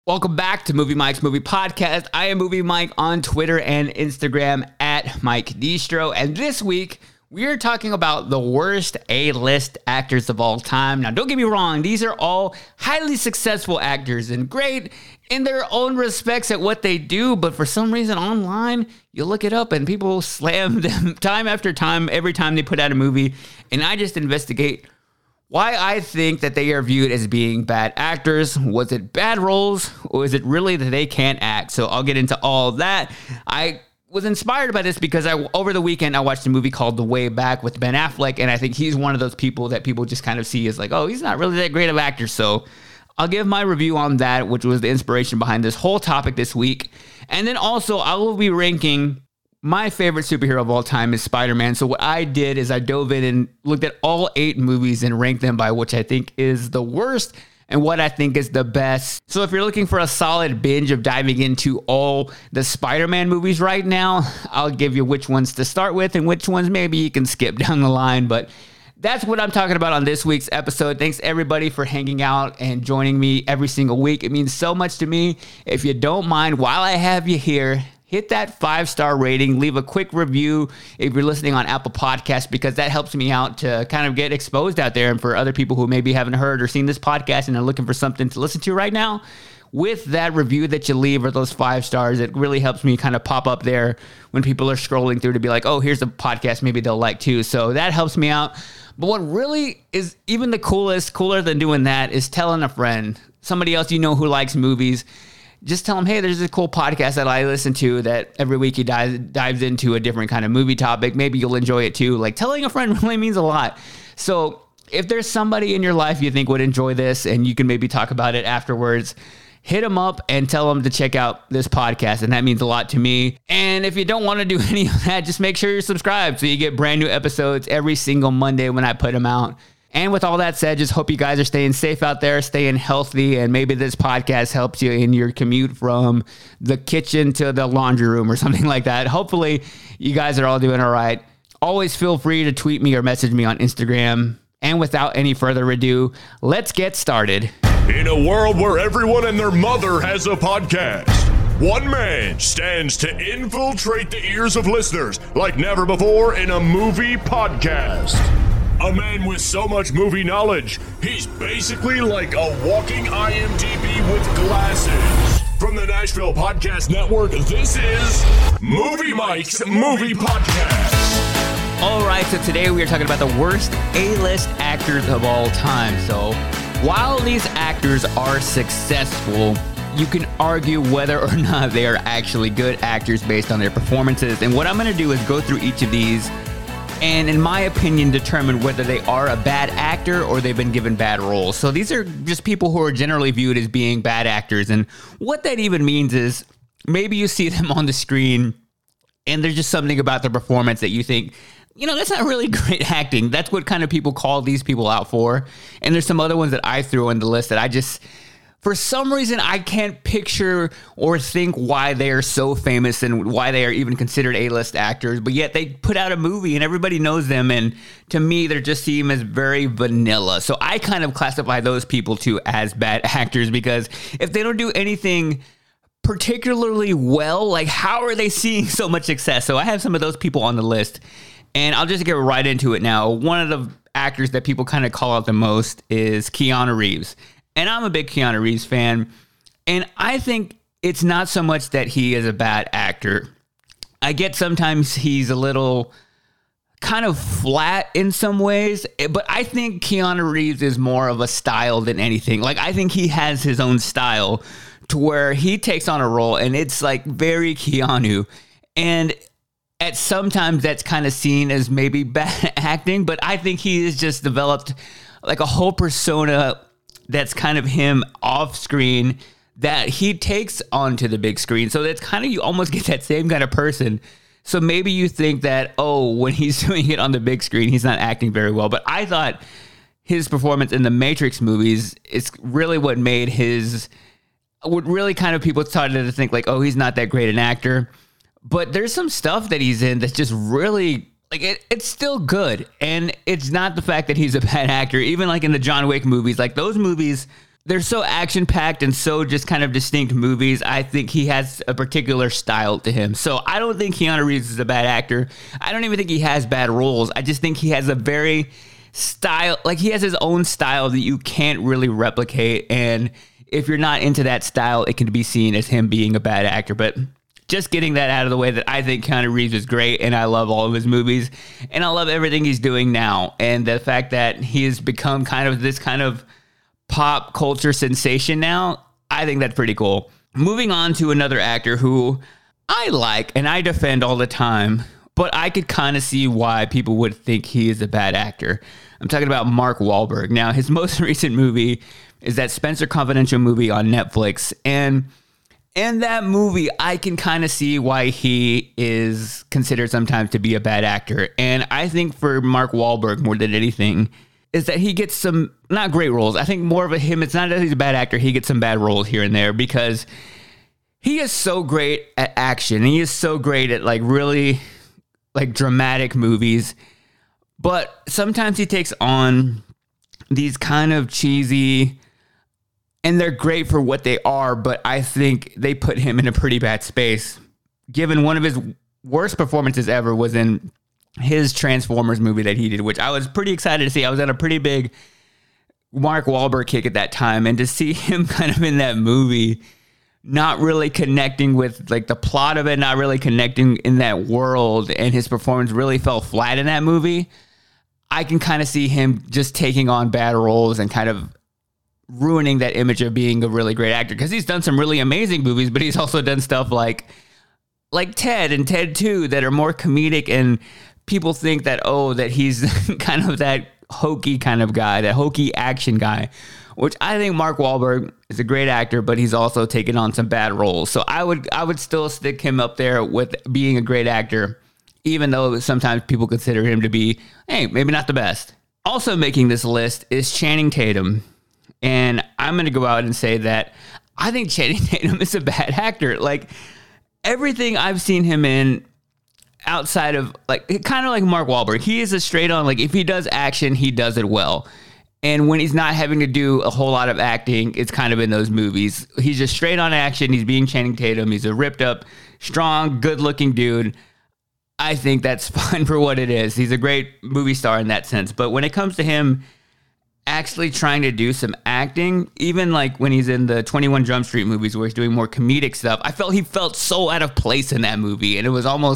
Welcome back to Movie Mike's Movie Podcast. I am Movie Mike on Twitter and Instagram at Mike Distro. And this week, we are talking about the worst A-list actors of all time. Now, don't get me wrong. These are all highly successful actors and great in their own respects at what they do. But for some reason online, you look it up and people slam them time after time, every time they put out a movie. And I just investigate why I think that they are viewed as being bad actors. Was it bad roles, or is it really that they can't act? So I'll get into all of that. I was inspired by this because over the weekend, I watched a movie called The Way Back with Ben Affleck, and I think he's one of those people that people just kind of see as like, oh, he's not really that great of an actor. So I'll give my review on that, which was the inspiration behind this whole topic this week. And then also, I will be ranking my favorite superhero of all time is Spider-Man. So what I did is I dove in and looked at all 8 movies and ranked them by which I think is the worst and what I think is the best. So if you're looking for a solid binge of diving into all the Spider-Man movies right now, I'll give you which ones to start with and which ones maybe you can skip down the line. But that's what I'm talking about on this week's episode. Thanks everybody for hanging out and joining me every single week. It means so much to me. If you don't mind, while I have you here, hit that 5-star rating, leave a quick review if you're listening on Apple Podcasts, because that helps me out to kind of get exposed out there. And for other people who maybe haven't heard or seen this podcast and are looking for something to listen to right now, with that review that you leave or those 5 stars, it really helps me kind of pop up there when people are scrolling through to be like, oh, here's a podcast maybe they'll like too. So that helps me out. But what really is even the cooler than doing that is telling a friend, somebody else you know who likes movies. Just tell them, hey, there's a cool podcast that I listen to that every week he dives into a different kind of movie topic. Maybe you'll enjoy it too. Like, telling a friend really means a lot. So if there's somebody in your life you think would enjoy this and you can maybe talk about it afterwards, hit them up and tell them to check out this podcast. And that means a lot to me. And if you don't want to do any of that, just make sure you're subscribed so you get brand new episodes every single Monday when I put them out. And with all that said, just hope you guys are staying safe out there, staying healthy, and maybe this podcast helps you in your commute from the kitchen to the laundry room or something like that. Hopefully, you guys are all doing all right. Always feel free to tweet me or message me on Instagram. And without any further ado, let's get started. In a world where everyone and their mother has a podcast, one man stands to infiltrate the ears of listeners like never before in a movie podcast. A man with so much movie knowledge, he's basically like a walking IMDb with glasses. From the Nashville Podcast Network, this is Movie Mike's Movie Podcast. All right, so today we are talking about the worst A-list actors of all time. So while these actors are successful, you can argue whether or not they are actually good actors based on their performances. And what I'm going to do is go through each of these and, in my opinion, determine whether they are a bad actor or they've been given bad roles. So these are just people who are generally viewed as being bad actors. And what that even means is maybe you see them on the screen and there's just something about their performance that you think, you know, that's not really great acting. That's what kind of people call these people out for. And there's some other ones that I threw in the list that I just, for some reason, I can't picture or think why they are so famous and why they are even considered A-list actors, but yet they put out a movie and everybody knows them, and to me, they just seem as very vanilla. So I kind of classify those people too as bad actors, because if they don't do anything particularly well, like, how are they seeing so much success? So I have some of those people on the list, and I'll just get right into it now. One of the actors that people kind of call out the most is Keanu Reeves. And I'm a big Keanu Reeves fan, and I think it's not so much that he is a bad actor. I get sometimes he's a little kind of flat in some ways, but I think Keanu Reeves is more of a style than anything. Like, I think he has his own style to where he takes on a role, and it's like very Keanu. And at sometimes that's kind of seen as maybe bad acting, but I think he has just developed like a whole persona that's kind of him off screen that he takes onto the big screen. So that's kind of, you almost get that same kind of person. So maybe you think that, oh, when he's doing it on the big screen, he's not acting very well. But I thought his performance in the Matrix movies is really what made what really kind of people started to think like, oh, he's not that great an actor. But there's some stuff that he's in that's just really, like, it's still good. And it's not the fact that he's a bad actor. Even like in the John Wick movies, like those movies they're so action-packed and so just kind of distinct movies. I think he has a particular style to him. So I don't think Keanu Reeves is a bad actor. I don't even think he has bad roles. I just think he has a very style, like he has his own style that you can't really replicate. And if you're not into that style, it can be seen as him being a bad actor. But just getting that out of the way, that I think Keanu Reeves is great and I love all of his movies and I love everything he's doing now. And the fact that he has become kind of this kind of pop culture sensation now, I think that's pretty cool. Moving on to another actor who I like and I defend all the time, but I could kind of see why people would think he is a bad actor. I'm talking about Mark Wahlberg. Now, his most recent movie is that Spencer Confidential movie on Netflix. And in that movie, I can kind of see why he is considered sometimes to be a bad actor. And I think for Mark Wahlberg, more than anything, is that he gets some, not great roles. I think more of him, it's not that he's a bad actor. He gets some bad roles here and there because he is so great at action. He is so great at like really like dramatic movies. But sometimes he takes on these kind of cheesy, and they're great for what they are, but I think they put him in a pretty bad space. Given one of his worst performances ever was in his Transformers movie that he did, which I was pretty excited to see. I was on a pretty big Mark Wahlberg kick at that time, and to see him kind of in that movie, not really connecting with like the plot of it, not really connecting in that world, and his performance really fell flat in that movie. I can kind of see him just taking on bad roles and kind of ruining that image of being a really great actor, because he's done some really amazing movies, but he's also done stuff like Ted and Ted 2 that are more comedic, and people think that, oh, that he's kind of that hokey kind of guy, that hokey action guy, which I think Mark Wahlberg is a great actor, but he's also taken on some bad roles. So I would still stick him up there with being a great actor, even though sometimes people consider him to be, hey, maybe not the best. Also making this list is Channing Tatum. And I'm going to go out and say that I think Channing Tatum is a bad actor. Like, everything I've seen him in outside of, like, kind of like Mark Wahlberg, he is a straight on, like, if he does action, he does it well. And when he's not having to do a whole lot of acting, it's kind of in those movies. He's just straight on action. He's being Channing Tatum. He's a ripped up, strong, good looking dude. I think that's fine for what it is. He's a great movie star in that sense. But when it comes to him actually trying to do some acting, even like when he's in the 21 Jump Street movies where he's doing more comedic stuff, I felt he felt so out of place in that movie. And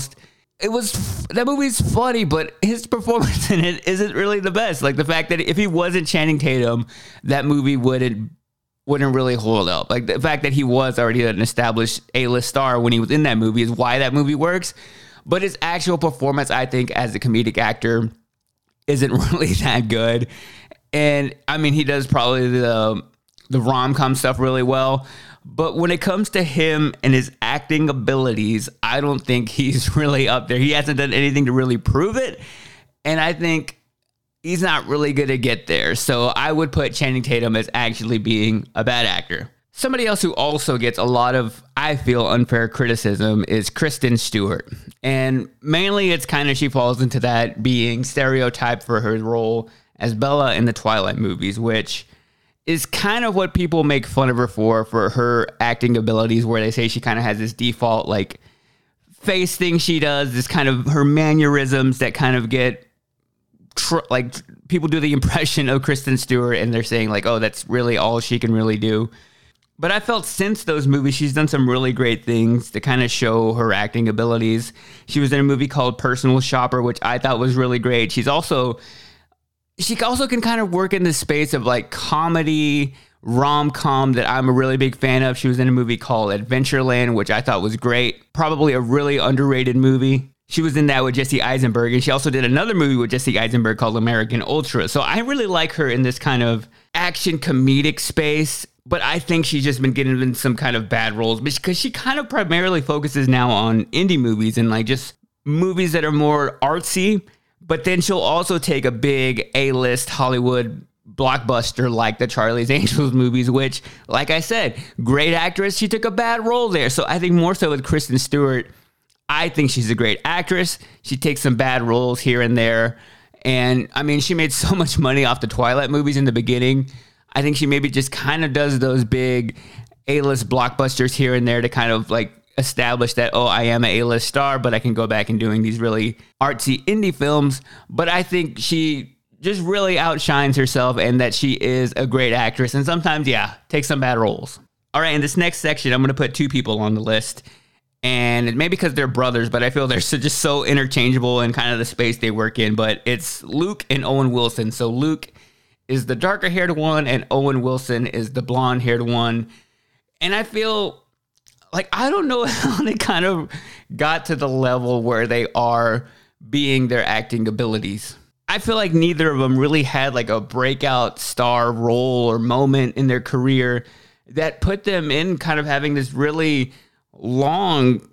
that movie's funny, but his performance in it isn't really the best. Like the fact that if he wasn't Channing Tatum, that movie wouldn't really hold up. Like the fact that he was already an established A-list star when he was in that movie is why that movie works. But his actual performance, I think, as a comedic actor isn't really that good. And I mean, he does probably the rom-com stuff really well. But when it comes to him and his acting abilities, I don't think he's really up there. He hasn't done anything to really prove it. And I think he's not really going to get there. So I would put Channing Tatum as actually being a bad actor. Somebody else who also gets a lot of, I feel, unfair criticism is Kristen Stewart. And mainly it's kind of, she falls into that being stereotyped for her role as Bella in the Twilight movies, which is kind of what people make fun of her for her acting abilities, where they say she kind of has this default like face thing she does, this kind of her mannerisms that kind of get like people do the impression of Kristen Stewart and they're saying like, oh, that's really all she can really do. But I felt since those movies, she's done some really great things to kind of show her acting abilities. She was in a movie called Personal Shopper, which I thought was really great. She also can kind of work in the space of like comedy, rom-com that I'm a really big fan of. She was in a movie called Adventureland, which I thought was great. Probably a really underrated movie. She was in that with Jesse Eisenberg, and she also did another movie with Jesse Eisenberg called American Ultra. So I really like her in this kind of action comedic space, but I think she's just been getting in some kind of bad roles because she kind of primarily focuses now on indie movies and like just movies that are more artsy. But then she'll also take a big A-list Hollywood blockbuster like the Charlie's Angels movies, which, like I said, great actress. She took a bad role there. So I think more so with Kristen Stewart, I think she's a great actress. She takes some bad roles here and there. And I mean, she made so much money off the Twilight movies in the beginning. I think she maybe just kind of does those big A-list blockbusters here and there to kind of like establish that, oh, I am an A-list star, but I can go back and doing these really artsy indie films. But I think she just really outshines herself and that she is a great actress. And sometimes, takes some bad roles. All right, in this next section, I'm going to put two people on the list. And it may be because they're brothers, but I feel they're just so interchangeable in kind of the space they work in. But it's Luke and Owen Wilson. So Luke is the darker-haired one, and Owen Wilson is the blonde-haired one. And I feel like I don't know how they kind of got to the level where they are being their acting abilities. I feel like neither of them really had like a breakout star role or moment in their career that put them in kind of having this really long,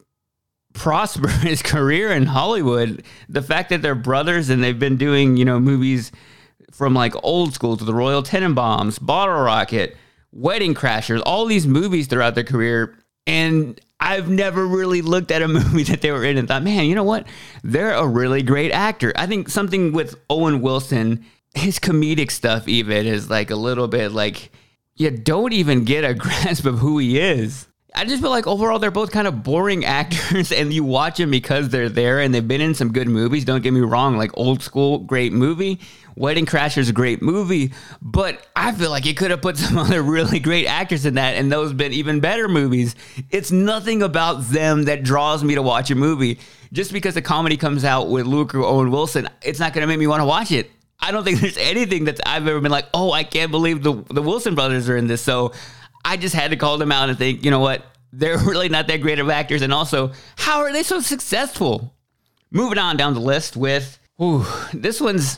prosperous career in Hollywood. The fact that they're brothers and they've been doing, movies from like Old School to The Royal Tenenbaums, Bottle Rocket, Wedding Crashers, all these movies throughout their career. And I've never really looked at a movie that they were in and thought, man, you know what? They're a really great actor. I think something with Owen Wilson, his comedic stuff even is like a little bit like, you don't even get a grasp of who he is. I just feel like overall they're both kind of boring actors, and you watch them because they're there and they've been in some good movies. Don't get me wrong, like Old School, great movie. Wedding Crashers, a great movie. But I feel like you could have put some other really great actors in that, and those been even better movies. It's nothing about them that draws me to watch a movie. Just because a comedy comes out with Luke or Owen Wilson, it's not going to make me want to watch it. I don't think there's anything that I've ever been like, oh, I can't believe the Wilson brothers are in this. So I just had to call them out and think, you know what? They're really not that great of actors. And also, how are they so successful? Moving on down the list with, this one's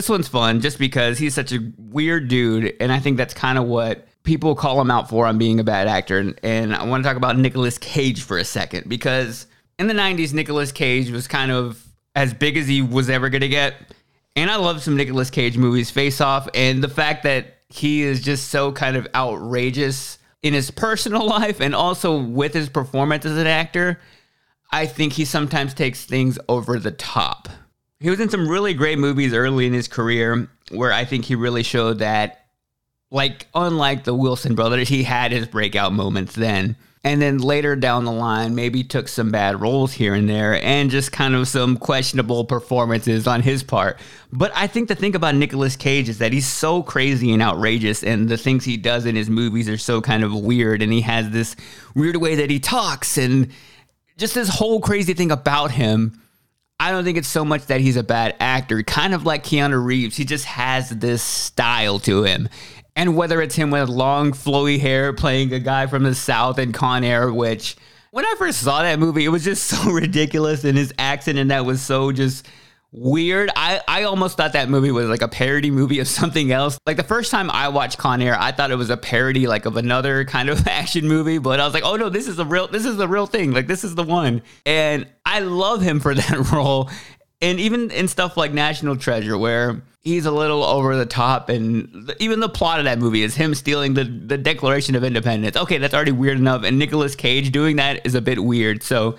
fun just because he's such a weird dude. And I think that's kind of what people call him out for on being a bad actor. And I want to talk about Nicolas Cage for a second, because in the 90s, Nicolas Cage was kind of as big as he was ever going to get. And I love some Nicolas Cage movies, Face Off, and the fact that he is just so kind of outrageous in his personal life and also with his performance as an actor, I think he sometimes takes things over the top. He was in some really great movies early in his career where I think he really showed that, like, unlike the Wilson brothers, he had his breakout moments then. And then later down the line, maybe took some bad roles here and there and just kind of some questionable performances on his part. But I think the thing about Nicolas Cage is that he's so crazy and outrageous, and the things he does in his movies are so kind of weird. And he has this weird way that he talks and just this whole crazy thing about him. I don't think it's so much that he's a bad actor. Kind of like Keanu Reeves, he just has this style to him. And whether it's him with long, flowy hair playing a guy from the South in Con Air, which when I first saw that movie, it was just so ridiculous. And his accent in that was so just weird. I almost thought that movie was like a parody movie of something else. Like the first time I watched Con Air, I thought it was a parody like of another kind of action movie. But I was like, oh no, this is the real thing. Like this is the one. And I love him for that role. And even in stuff like National Treasure, where he's a little over the top, and even the plot of that movie is him stealing the Declaration of Independence. Okay, that's already weird enough, and Nicolas Cage doing that is a bit weird. So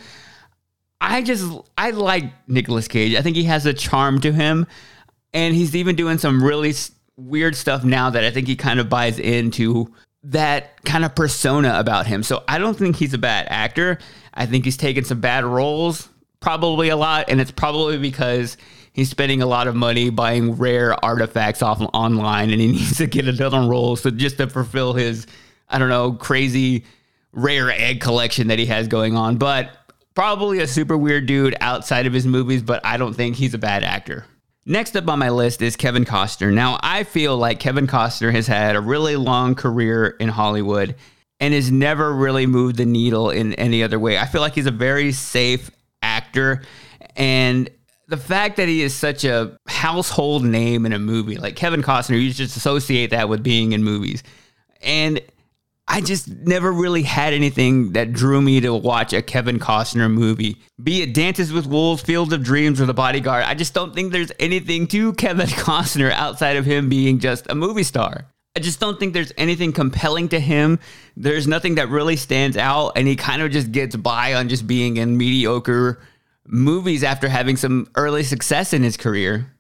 I like Nicolas Cage. I think he has a charm to him, and he's even doing some really weird stuff now that I think he kind of buys into that kind of persona about him. So I don't think he's a bad actor. I think he's taken some bad roles, probably a lot, and it's probably because he's spending a lot of money buying rare artifacts off online, and he needs to get another role so just to fulfill his, I don't know, crazy rare egg collection that he has going on. But probably a super weird dude outside of his movies, but I don't think he's a bad actor. Next up on my list is Kevin Costner. Now, I feel like Kevin Costner has had a really long career in Hollywood and has never really moved the needle in any other way. I feel like he's a very safe actor, and the fact that he is such a household name in a movie, like Kevin Costner, you just associate that with being in movies. And I just never really had anything that drew me to watch a Kevin Costner movie. Be it Dances with Wolves, Field of Dreams, or The Bodyguard, I just don't think there's anything to Kevin Costner outside of him being just a movie star. I just don't think there's anything compelling to him. There's nothing that really stands out, and he kind of just gets by on just being in mediocre movies after having some early success in his career.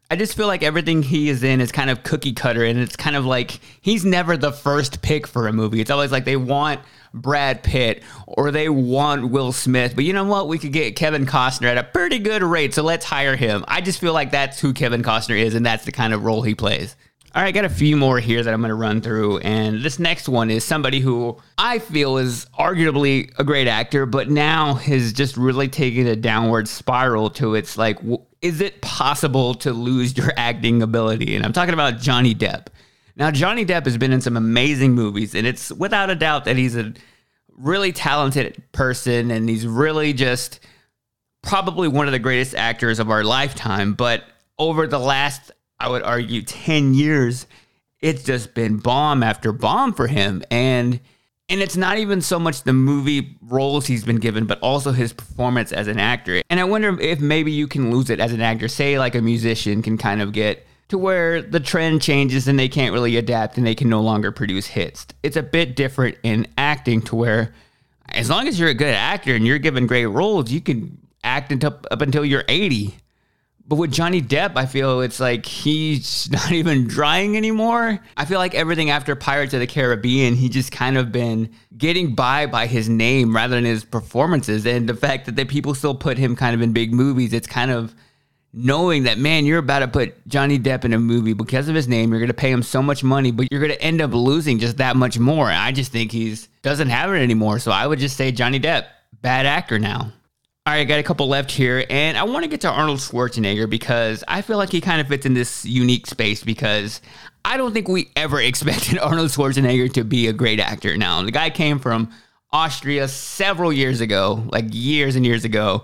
I just feel like everything he is in is kind of cookie cutter, and it's kind of like he's never the first pick for a movie. It's always like they want Brad Pitt or they want Will Smith, but you know what? We could get Kevin Costner at a pretty good rate, so let's hire him. I just feel like that's who Kevin Costner is, and that's the kind of role he plays. All right, got a few more here that I'm going to run through, and this next one is somebody who I feel is arguably a great actor, but now has just really taken a downward spiral to it's like, is it possible to lose your acting ability? And I'm talking about Johnny Depp. Now, Johnny Depp has been in some amazing movies, and it's without a doubt that he's a really talented person, and he's really just probably one of the greatest actors of our lifetime. But over the last, I would argue, 10 years, it's just been bomb after bomb for him. And it's not even so much the movie roles he's been given, but also his performance as an actor. And I wonder if maybe you can lose it as an actor. Say like a musician can kind of get to where the trend changes and they can't really adapt and they can no longer produce hits. It's a bit different in acting to where as long as you're a good actor and you're given great roles, you can act up until you're 80. But with Johnny Depp, I feel it's like he's not even trying anymore. I feel like everything after Pirates of the Caribbean, he just kind of been getting by his name rather than his performances. And the fact that the people still put him kind of in big movies, it's kind of knowing that, man, you're about to put Johnny Depp in a movie because of his name. You're going to pay him so much money, but you're going to end up losing just that much more. I just think doesn't have it anymore. So I would just say Johnny Depp, bad actor now. All right, I got a couple left here, and I want to get to Arnold Schwarzenegger because I feel like he kind of fits in this unique space because I don't think we ever expected Arnold Schwarzenegger to be a great actor. Now, the guy came from Austria several years ago, like years and years ago,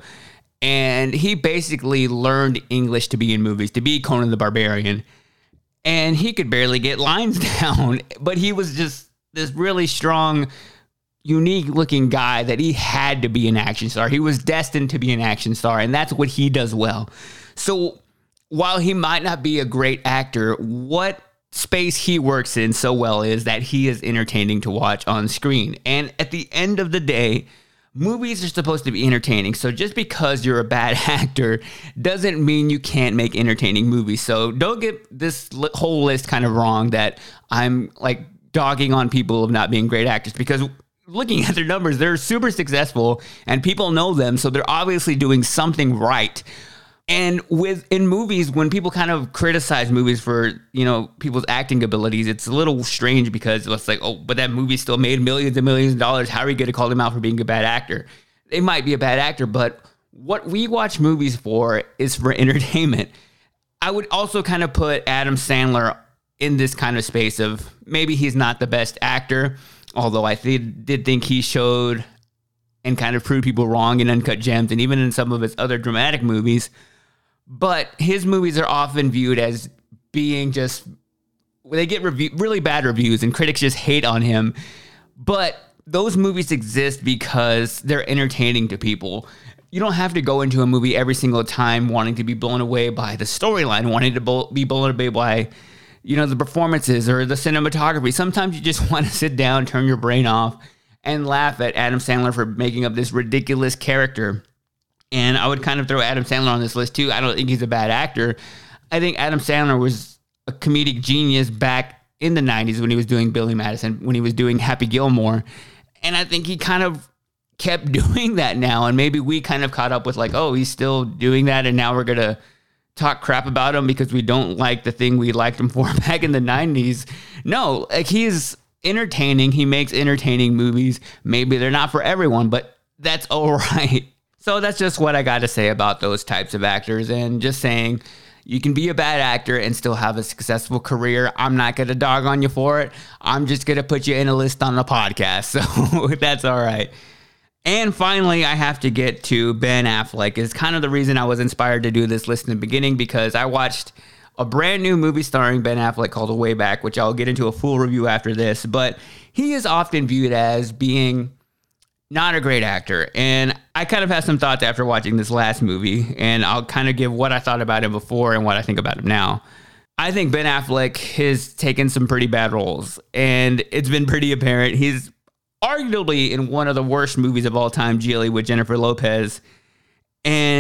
and he basically learned English to be in movies, to be Conan the Barbarian, and he could barely get lines down, but he was just this really strong, unique looking guy that he had to be an action star. He was destined to be an action star, and that's what he does well. So while he might not be a great actor, what space he works in so well is that he is entertaining to watch on screen. And at the end of the day, movies are supposed to be entertaining. So just because you're a bad actor doesn't mean you can't make entertaining movies. So don't get this whole list kind of wrong that I'm like dogging on people of not being great actors, because looking at their numbers, they're super successful and people know them. So they're obviously doing something right. And in movies, when people kind of criticize movies for, people's acting abilities, it's a little strange because it's like, oh, but that movie still made millions and millions of dollars. How are you going to call them out for being a bad actor? They might be a bad actor, but what we watch movies for is for entertainment. I would also kind of put Adam Sandler in this kind of space of maybe he's not the best actor, although I did think he showed and kind of proved people wrong in Uncut Gems and even in some of his other dramatic movies. But his movies are often viewed as being they get really bad reviews and critics just hate on him. But those movies exist because they're entertaining to people. You don't have to go into a movie every single time wanting to be blown away by the storyline, wanting to be blown away by the performances or the cinematography. Sometimes you just want to sit down, turn your brain off, and laugh at Adam Sandler for making up this ridiculous character. And I would kind of throw Adam Sandler on this list too. I don't think he's a bad actor. I think Adam Sandler was a comedic genius back in the 90s when he was doing Billy Madison, when he was doing Happy Gilmore. And I think he kind of kept doing that now. And maybe we kind of caught up with like, oh, he's still doing that. And now we're going to talk crap about him because we don't like the thing we liked him for back in the 90s. No, like he's entertaining. He makes entertaining movies. Maybe they're not for everyone, but that's all right. So that's just what I got to say about those types of actors, and just saying you can be a bad actor and still have a successful career. I'm not going to dog on you for it. I'm just going to put you in a list on the podcast. So that's all right. And finally, I have to get to Ben Affleck. It's kind of the reason I was inspired to do this list in the beginning, because I watched a brand new movie starring Ben Affleck called The Way Back, which I'll get into a full review after this. But he is often viewed as being not a great actor. And I kind of have some thoughts after watching this last movie, and I'll kind of give what I thought about him before and what I think about him now. I think Ben Affleck has taken some pretty bad roles, and it's been pretty apparent. He's arguably in one of the worst movies of all time, Gigli with Jennifer Lopez. And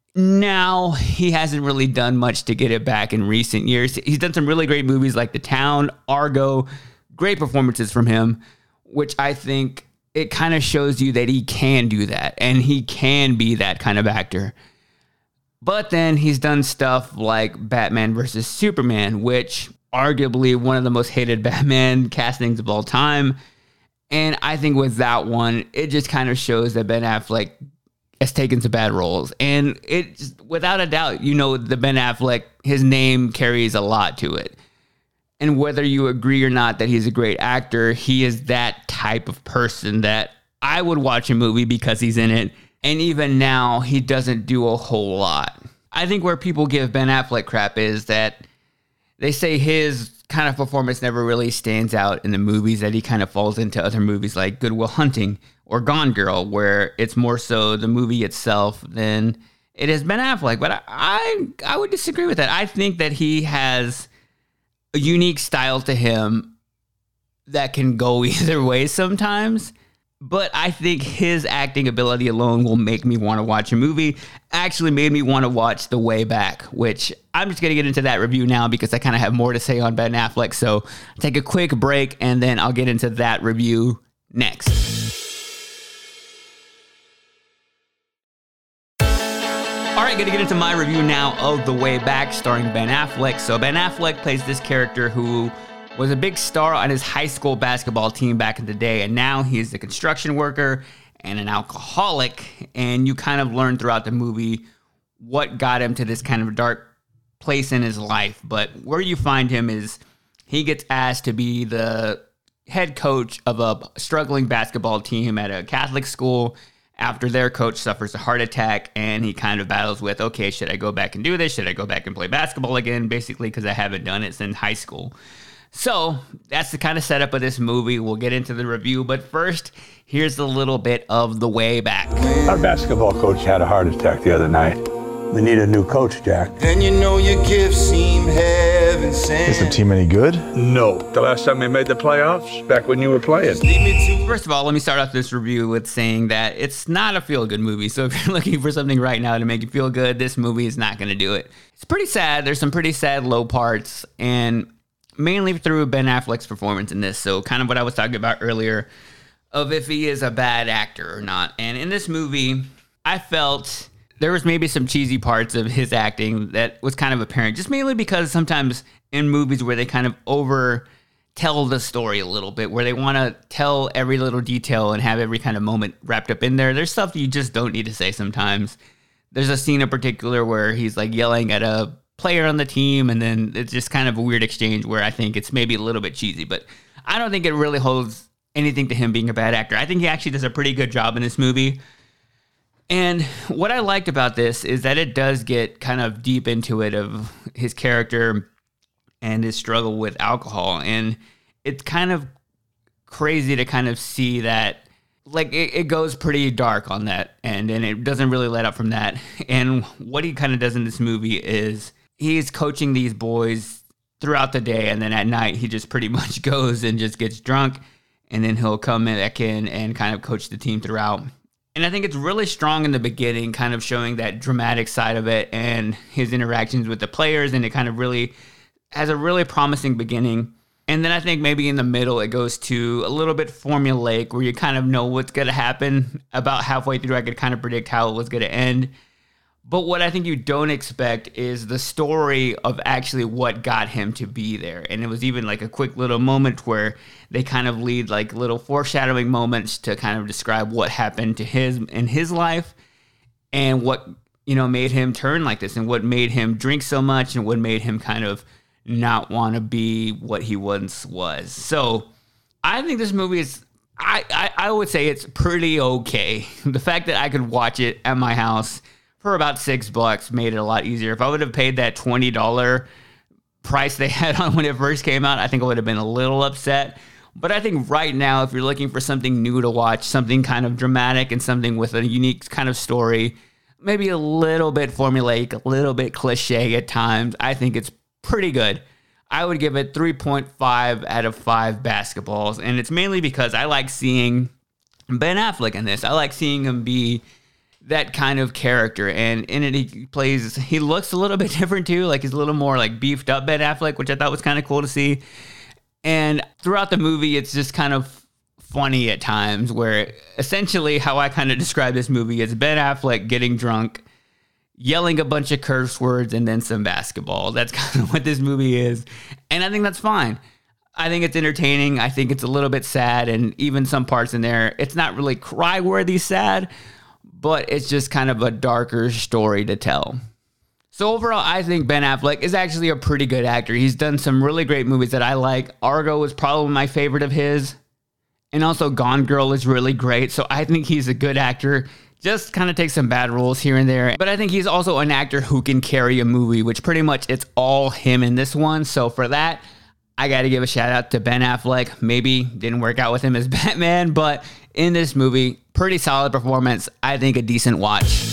Now, he hasn't really done much to get it back in recent years. He's done some really great movies like The Town, Argo, great performances from him, which I think it kind of shows you that he can do that and he can be that kind of actor. But then he's done stuff like Batman versus Superman, which arguably one of the most hated Batman castings of all time. And I think with that one, it just kind of shows that Ben Affleck has taken some bad roles. And it just, without a doubt, the Ben Affleck, his name carries a lot to it. And whether you agree or not that he's a great actor, he is that type of person that I would watch a movie because he's in it. And even now, he doesn't do a whole lot. I think where people give Ben Affleck crap is that they say his kind of performance never really stands out in the movies, that he kind of falls into other movies like Good Will Hunting or Gone Girl, where it's more so the movie itself than it is Ben Affleck. But I would disagree with that. I think that he has a unique style to him that can go either way sometimes. But I think his acting ability alone will make me want to watch a movie. Actually made me want to watch The Way Back, which I'm just going to get into that review now because I kind of have more to say on Ben Affleck. So I'll take a quick break and then I'll get into that review next. All right, going to get into my review now of The Way Back, starring Ben Affleck. So Ben Affleck plays this character who was a big star on his high school basketball team back in the day, and now he's a construction worker and an alcoholic, and you kind of learn throughout the movie what got him to this kind of dark place in his life. But where you find him is he gets asked to be the head coach of a struggling basketball team at a Catholic school after their coach suffers a heart attack, and he kind of battles with, okay, should I go back and do this? Should I go back and play basketball again? Basically, because I haven't done it since high school. So that's the kind of setup of this movie. We'll get into the review, but first, here's a little bit of The Way Back. Our basketball coach had a heart attack the other night. We need a new coach, Jack. And your gifts seem heaven sent. Is the team any good? No. The last time we made the playoffs, back when you were playing. First of all, let me start off this review with saying that it's not a feel-good movie. So if you're looking for something right now to make you feel good, this movie is not going to do it. It's pretty sad. There's some pretty sad low parts, and mainly through Ben Affleck's performance in this. So kind of what I was talking about earlier of if he is a bad actor or not. And in this movie, I felt there was maybe some cheesy parts of his acting that was kind of apparent, just mainly because sometimes in movies where they kind of over tell the story a little bit, where they want to tell every little detail and have every kind of moment wrapped up in there, there's stuff you just don't need to say sometimes. There's a scene in particular where he's like yelling at a player on the team, and then it's just kind of a weird exchange where I think it's maybe a little bit cheesy, but I don't think it really holds anything to him being a bad actor. I think he actually does a pretty good job in this movie. And what I liked about this is that it does get kind of deep into it of his character and his struggle with alcohol. And it's kind of crazy to kind of see that, like, it goes pretty dark on that end, and it doesn't really let up from that. And what he kind of does in this movie is he's coaching these boys throughout the day, and then at night he just pretty much goes and just gets drunk, and then he'll come back in and kind of coach the team throughout. And I think it's really strong in the beginning, kind of showing that dramatic side of it and his interactions with the players, and it kind of really has a really promising beginning. And then I think maybe in the middle it goes to a little bit formulaic, where you kind of know what's going to happen. About halfway through, I could kind of predict how it was going to end. But what I think you don't expect is the story of actually what got him to be there. And it was even like a quick little moment where they kind of lead like little foreshadowing moments to kind of describe what happened to his life and what, made him turn like this, and what made him drink so much, and what made him kind of not want to be what he once was. So I think this movie is, I would say it's pretty okay. The fact that I could watch it at my house for about $6 made it a lot easier. If I would have paid that $20 price they had on when it first came out, I think I would have been a little upset. But I think right now, if you're looking for something new to watch, something kind of dramatic and something with a unique kind of story, maybe a little bit formulaic, a little bit cliche at times, I think it's pretty good. I would give it 3.5 out of 5 basketballs. And it's mainly because I like seeing Ben Affleck in this. I like seeing him be that kind of character. And in it, he looks a little bit different too. Like he's a little more like beefed up Ben Affleck, which I thought was kind of cool to see. And throughout the movie, it's just kind of funny at times, where essentially how I kind of describe this movie is Ben Affleck getting drunk, yelling a bunch of curse words, and then some basketball. That's kind of what this movie is. And I think that's fine. I think it's entertaining. I think it's a little bit sad, and even some parts in there, it's not really cry-worthy sad, but it's just kind of a darker story to tell. So overall, I think Ben Affleck is actually a pretty good actor. He's done some really great movies that I like. Argo was probably my favorite of his. And also Gone Girl is really great. So I think he's a good actor. Just kind of takes some bad roles here and there. But I think he's also an actor who can carry a movie, which pretty much it's all him in this one. So for that, I got to give a shout out to Ben Affleck. Maybe didn't work out with him as Batman, but in this movie, pretty solid performance. I think a decent watch.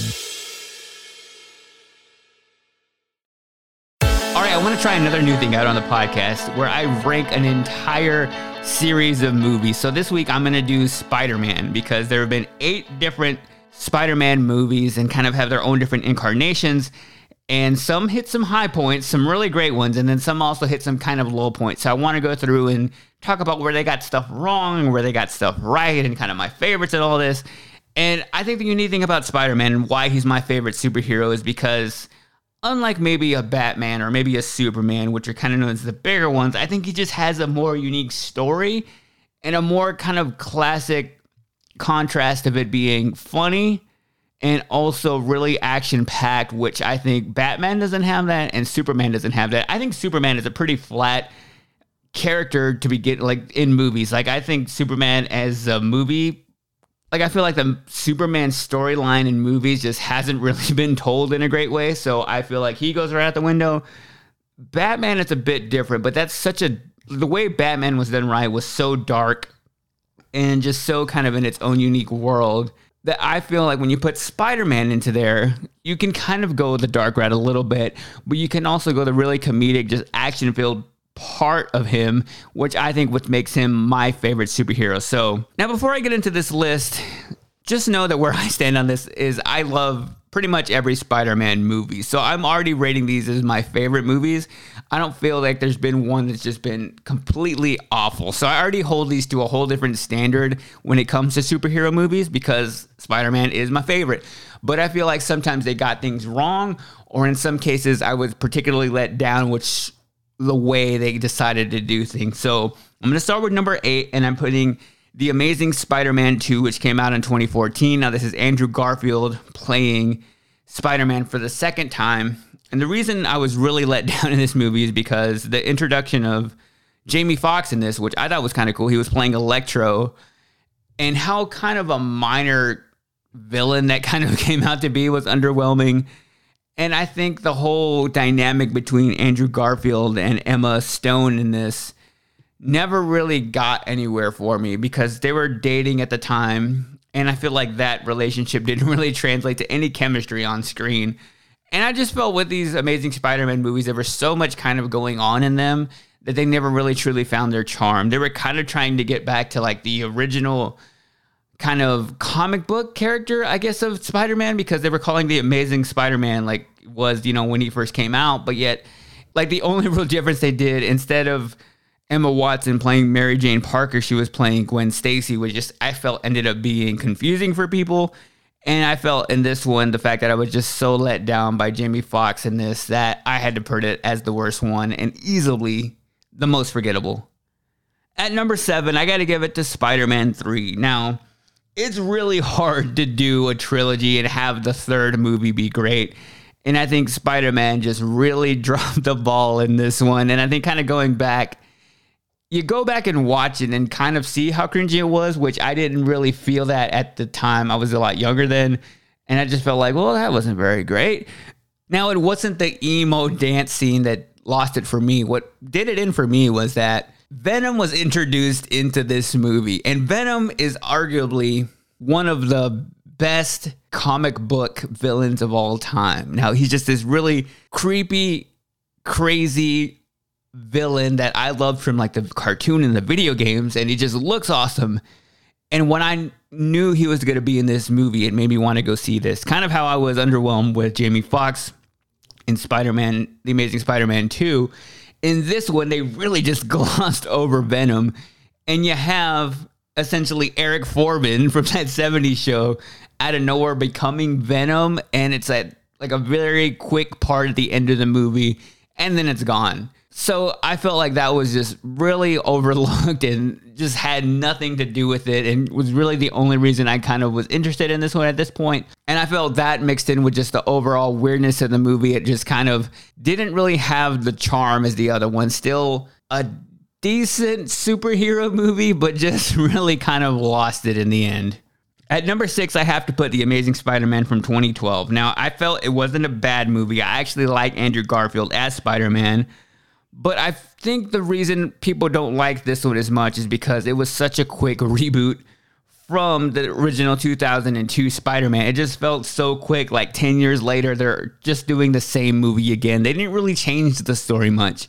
All right, I want to try another new thing out on the podcast where I rank an entire series of movies. So this week I'm going to do Spider-Man, because there have been 8 different Spider-Man movies and kind of have their own different incarnations. And some hit some high points, some really great ones, and then some also hit some kind of low points. So I want to go through and talk about where they got stuff wrong, where they got stuff right, and kind of my favorites and all this. And I think the unique thing about Spider-Man and why he's my favorite superhero is because unlike maybe a Batman or maybe a Superman, which are kind of known as the bigger ones, I think he just has a more unique story and a more kind of classic contrast of it being funny and also really action-packed, which I think Batman doesn't have that and Superman doesn't have that. I think Superman is a pretty flat character to begin, like in movies. Like I think Superman as a movie, like I feel like the Superman storyline in movies just hasn't really been told in a great way. So I feel like he goes right out the window. Batman is a bit different, but the way Batman was done right was so dark and just so kind of in its own unique world that I feel like when you put Spider-Man into there, you can kind of go the dark route a little bit, but you can also go the really comedic, just action-filled part of him, which I think what makes him my favorite superhero. So now before I get into this list, just know that where I stand on this is I love pretty much every Spider-Man movie. So I'm already rating these as my favorite movies. I don't feel like there's been one that's just been completely awful. So I already hold these to a whole different standard when it comes to superhero movies because Spider-Man is my favorite. But I feel like sometimes they got things wrong, or in some cases I was particularly let down, which the way they decided to do things. So I'm going to start with number 8, and I'm putting The Amazing Spider-Man 2, which came out in 2014. Now, this is Andrew Garfield playing Spider-Man for the second time. And the reason I was really let down in this movie is because the introduction of Jamie Foxx in this, which I thought was kind of cool. He was playing Electro, and how kind of a minor villain that kind of came out to be was underwhelming. And I think the whole dynamic between Andrew Garfield and Emma Stone in this never really got anywhere for me because they were dating at the time. And I feel like that relationship didn't really translate to any chemistry on screen. And I just felt with these Amazing Spider-Man movies, there was so much kind of going on in them that they never really truly found their charm. They were kind of trying to get back to like the original kind of comic book character, I guess, of Spider-Man, because they were calling the Amazing Spider-Man like was, you know, when he first came out. But yet, like the only real difference they did, instead of Emma Watson playing Mary Jane Parker, she was playing Gwen Stacy, which just I felt ended up being confusing for people. And I felt in this one, the fact that I was just so let down by Jamie Foxx in this, that I had to put it as the worst one and easily the most forgettable. At number 7, I got to give it to Spider-Man 3. Now, it's really hard to do a trilogy and have the third movie be great. And I think Spider-Man just really dropped the ball in this one. And I think kind of going back, you go back and watch it and kind of see how cringy it was, which I didn't really feel that at the time. I was a lot younger then. And I just felt like, well, that wasn't very great. Now, it wasn't the emo dance scene that lost it for me. What did it in for me was that Venom was introduced into this movie, and Venom is arguably one of the best comic book villains of all time. Now, he's just this really creepy, crazy villain that I loved from like the cartoon and the video games, and he just looks awesome. And when I knew he was going to be in this movie, it made me want to go see this. Kind of how I was underwhelmed with Jamie Foxx in Spider-Man, The Amazing Spider-Man 2. In this one, they really just glossed over Venom. And you have essentially Eric Foreman from that 70s show out of nowhere becoming Venom. And it's at like a very quick part at the end of the movie. And then it's gone. So I felt like that was just really overlooked and just had nothing to do with it, and was really the only reason I kind of was interested in this one at this point. And I felt that mixed in with just the overall weirdness of the movie, it just kind of didn't really have the charm as the other one. Still a decent superhero movie, but just really kind of lost it in the end. At number 6, I have to put The Amazing Spider-Man from 2012. Now, I felt it wasn't a bad movie. I actually like Andrew Garfield as Spider-Man. But I think the reason people don't like this one as much is because it was such a quick reboot from the original 2002 Spider-Man. It just felt so quick, like 10 years later, they're just doing the same movie again. They didn't really change the story much.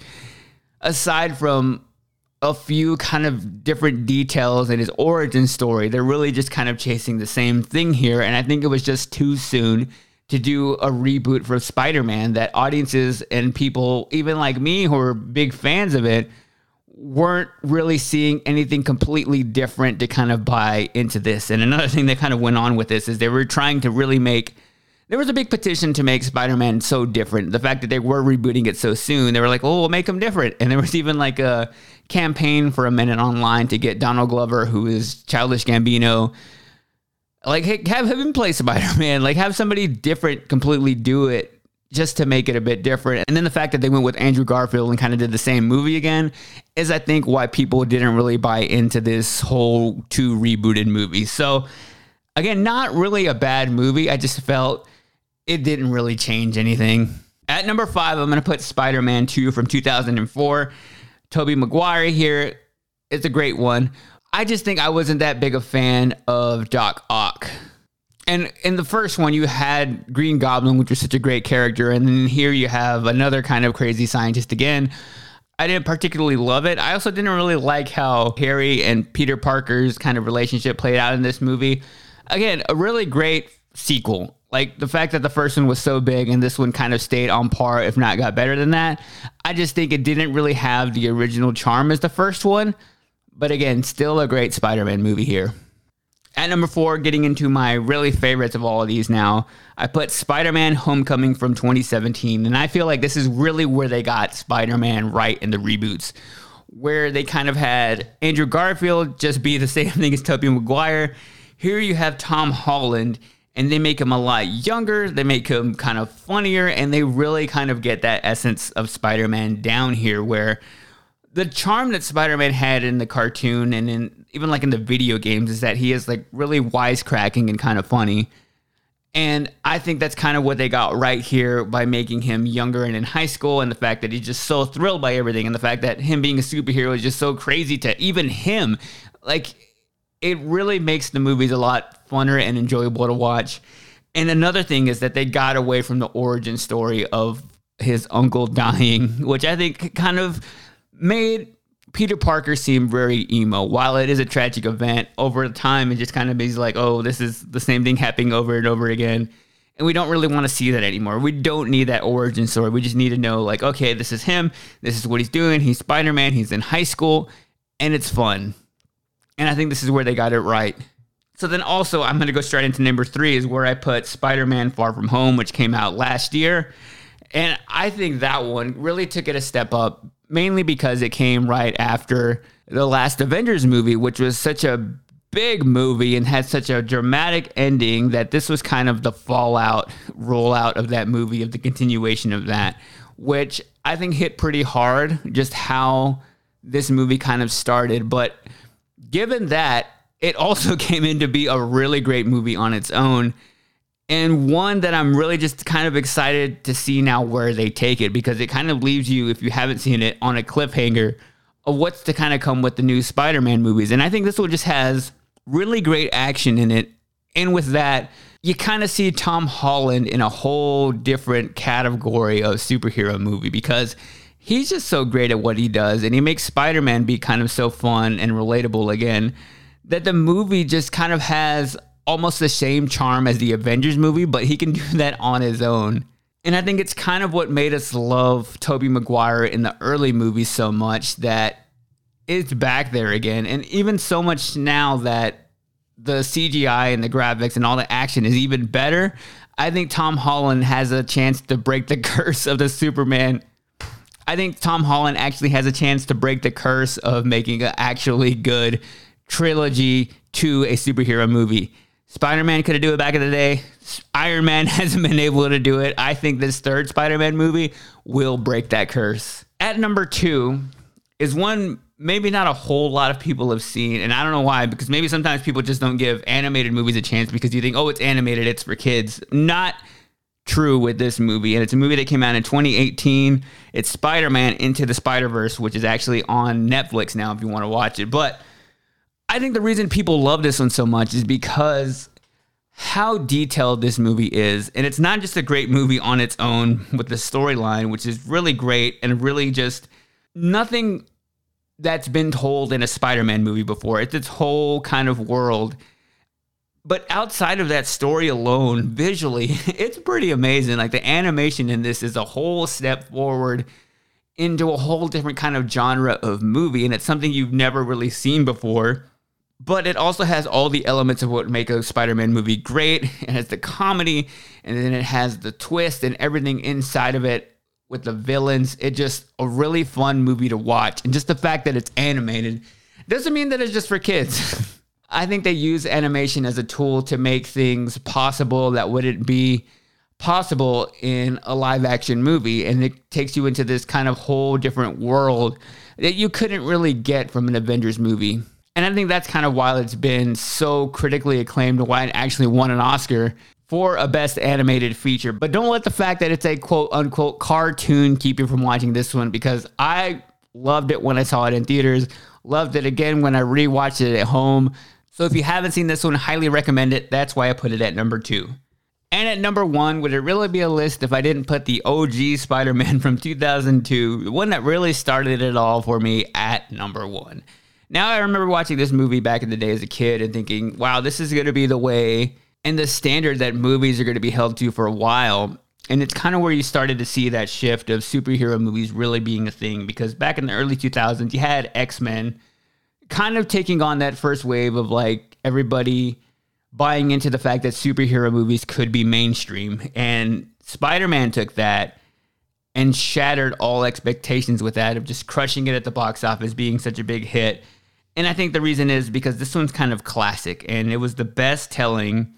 Aside from a few kind of different details in his origin story, they're really just kind of chasing the same thing here. And I think it was just too soon to do a reboot for Spider-Man that audiences and people, even like me who are big fans of it, weren't really seeing anything completely different to kind of buy into this. And another thing that kind of went on with this is they were trying to really there was a big petition to make Spider-Man so different. The fact that they were rebooting it so soon, they were like, oh, we'll make him different. And there was even like a campaign for a minute online to get Donald Glover, who is Childish Gambino, like, hey, have him play Spider-Man. Like, have somebody different completely do it just to make it a bit different. And then the fact that they went with Andrew Garfield and kind of did the same movie again is, I think, why people didn't really buy into this whole 2 rebooted movie. So, again, not really a bad movie. I just felt it didn't really change anything. At number 5, I'm going to put Spider-Man 2 from 2004. Tobey Maguire here. It's a great one. I just think I wasn't that big a fan of Doc Ock. And in the first one, you had Green Goblin, which was such a great character. And then here you have another kind of crazy scientist again. I didn't particularly love it. I also didn't really like how Harry and Peter Parker's kind of relationship played out in this movie. Again, a really great sequel. Like, the fact that the first one was so big and this one kind of stayed on par, if not got better than that. I just think it didn't really have the original charm as the first one. But again, still a great Spider-Man movie here. At number 4, getting into my really favorites of all of these now, I put Spider-Man Homecoming from 2017. And I feel like this is really where they got Spider-Man right in the reboots, where they kind of had Andrew Garfield just be the same thing as Tobey Maguire. Here you have Tom Holland, and they make him a lot younger. They make him kind of funnier, and they really kind of get that essence of Spider-Man down here, where the charm that Spider-Man had in the cartoon and even like in the video games is that he is like really wisecracking and kind of funny. And I think that's kind of what they got right here by making him younger and in high school, and the fact that he's just so thrilled by everything, and the fact that him being a superhero is just so crazy to even him. Like, it really makes the movies a lot funner and enjoyable to watch. And another thing is that they got away from the origin story of his uncle dying, which I think kind of made Peter Parker seem very emo. While it is a tragic event, over time it just kind of is like, oh, this is the same thing happening over and over again. And we don't really want to see that anymore. We don't need that origin story. We just need to know, like, okay, this is him. This is what he's doing. He's Spider-Man. He's in high school. And it's fun. And I think this is where they got it right. So then also, I'm going to go straight into number 3 is where I put Spider-Man Far From Home, which came out last year. And I think that one really took it a step up, mainly because it came right after the last Avengers movie, which was such a big movie and had such a dramatic ending that this was kind of the fallout, rollout of that movie, of the continuation of that, which I think hit pretty hard, just how this movie kind of started. But given that, it also came in to be a really great movie on its own, and one that I'm really just kind of excited to see now where they take it, because it kind of leaves you, if you haven't seen it, on a cliffhanger of what's to kind of come with the new Spider-Man movies. And I think this one just has really great action in it. And with that, you kind of see Tom Holland in a whole different category of superhero movie, because he's just so great at what he does. And he makes Spider-Man be kind of so fun and relatable again, that the movie just kind of has almost the same charm as the Avengers movie, but he can do that on his own. And I think it's kind of what made us love Tobey Maguire in the early movies so much that it's back there again. And even so much now that the CGI and the graphics and all the action is even better, I think Tom Holland has a chance to break the curse of the Superman. I think Tom Holland actually has a chance to break the curse of making an actually good trilogy to a superhero movie. Spider-Man could have do it back in the day. Iron Man hasn't been able to do it. I think this third Spider-Man movie will break that curse. At number 2 is one maybe not a whole lot of people have seen, and I don't know why, because maybe sometimes people just don't give animated movies a chance because you think, oh, it's animated, it's for kids. Not true with this movie, and it's a movie that came out in 2018. It's Spider-Man Into the Spider-Verse, which is actually on Netflix now if you want to watch it. But I think the reason people love this one so much is because how detailed this movie is. And it's not just a great movie on its own with the storyline, which is really great and really just nothing that's been told in a Spider-Man movie before. It's its whole kind of world. But outside of that story alone, visually, it's pretty amazing. Like the animation in this is a whole step forward into a whole different kind of genre of movie. And it's something you've never really seen before. But it also has all the elements of what make a Spider-Man movie great. It has the comedy, and then it has the twist and everything inside of it with the villains. It's just a really fun movie to watch. And just the fact that it's animated doesn't mean that it's just for kids. I think they use animation as a tool to make things possible that wouldn't be possible in a live action movie. And it takes you into this kind of whole different world that you couldn't really get from an Avengers movie. And I think that's kind of why it's been so critically acclaimed and why it actually won an Oscar for a best animated feature. But don't let the fact that it's a quote unquote cartoon keep you from watching this one, because I loved it when I saw it in theaters, loved it again when I rewatched it at home. So if you haven't seen this one, highly recommend it. That's why I put it at number 2. And at number 1, would it really be a list if I didn't put the OG Spider-Man from 2002, the one that really started it all for me, at number 1. Now, I remember watching this movie back in the day as a kid and thinking, wow, this is going to be the way and the standard that movies are going to be held to for a while. And it's kind of where you started to see that shift of superhero movies really being a thing, because back in the early 2000s, you had X-Men kind of taking on that first wave of like everybody buying into the fact that superhero movies could be mainstream. And Spider-Man took that and shattered all expectations with that, of just crushing it at the box office, being such a big hit. And I think the reason is because this one's kind of classic, and it was the best telling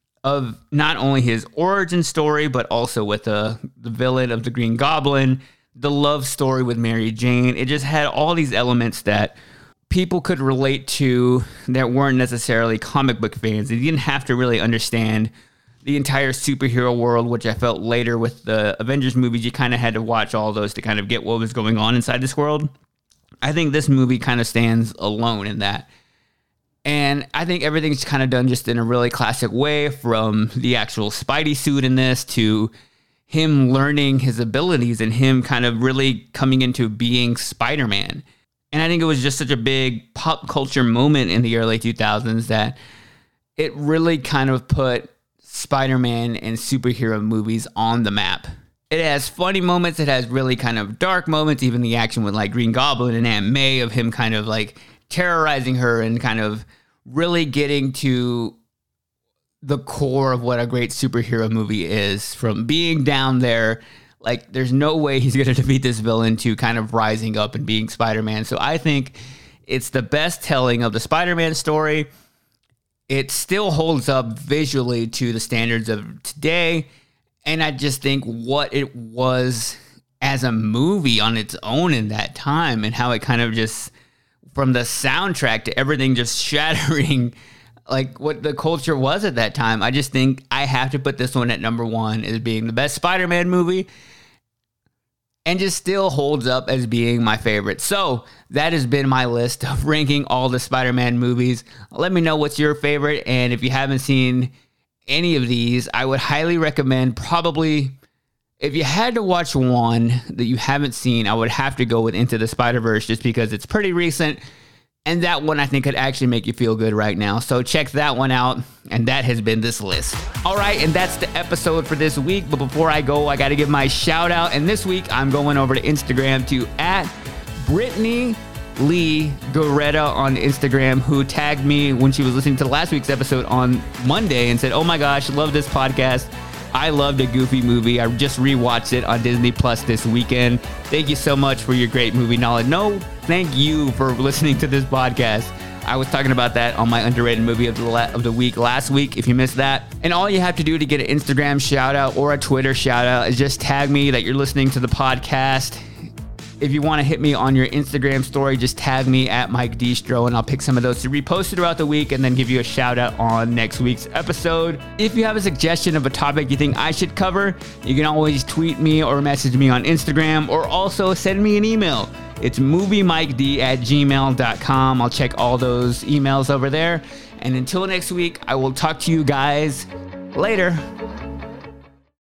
of not only his origin story, but also with the villain of the Green Goblin, the love story with Mary Jane. It just had all these elements that people could relate to that weren't necessarily comic book fans. They didn't have to really understand the entire superhero world, which I felt later with the Avengers movies, you kind of had to watch all those to kind of get what was going on inside this world. I think this movie kind of stands alone in that. And I think everything's kind of done just in a really classic way, from the actual Spidey suit in this to him learning his abilities and him kind of really coming into being Spider-Man. And I think it was just such a big pop culture moment in the early 2000s that it really kind of put Spider-Man and superhero movies on the map. It has funny moments. It has really kind of dark moments. Even the action with like Green Goblin and Aunt May, of him kind of like terrorizing her and kind of really getting to the core of what a great superhero movie is, from being down there, like there's no way he's going to defeat this villain, to kind of rising up and being Spider-Man. So I think it's the best telling of the Spider-Man story. It still holds up visually to the standards of today. And I just think what it was as a movie on its own in that time, and how it kind of just, from the soundtrack to everything just shattering like what the culture was at that time, I just think I have to put this one at number 1 as being the best Spider-Man movie, and just still holds up as being my favorite. So that has been my list of ranking all the Spider-Man movies. Let me know what's your favorite. And if you haven't seen any of these, I would highly recommend, probably, if you had to watch one that you haven't seen, I would have to go with Into the Spider-Verse, just because it's pretty recent And that one I think could actually make you feel good right now. So check that one out. And that has been this list. All right, and that's the episode for this week. But before I go, I got to give my shout out. And this week I'm going over to Instagram to @Brittany Lee Goretta on Instagram, who tagged me when she was listening to last week's episode on Monday and said, "Oh my gosh, love this podcast. I loved a Goofy movie. I just rewatched it on Disney Plus this weekend. Thank you so much for your great movie knowledge." No, thank you for listening to this podcast. I was talking about that on my underrated movie of the week last week, if you missed that. And all you have to do to get an Instagram shout out or a Twitter shout out is just tag me that you're listening to the podcast. If you want to hit me on your Instagram story, just tag me @Mike Distro, and I'll pick some of those to repost throughout the week and then give you a shout out on next week's episode. If you have a suggestion of a topic you think I should cover, you can always tweet me or message me on Instagram, or also send me an email. It's moviemiked@gmail.com. I'll check all those emails over there. And until next week, I will talk to you guys later.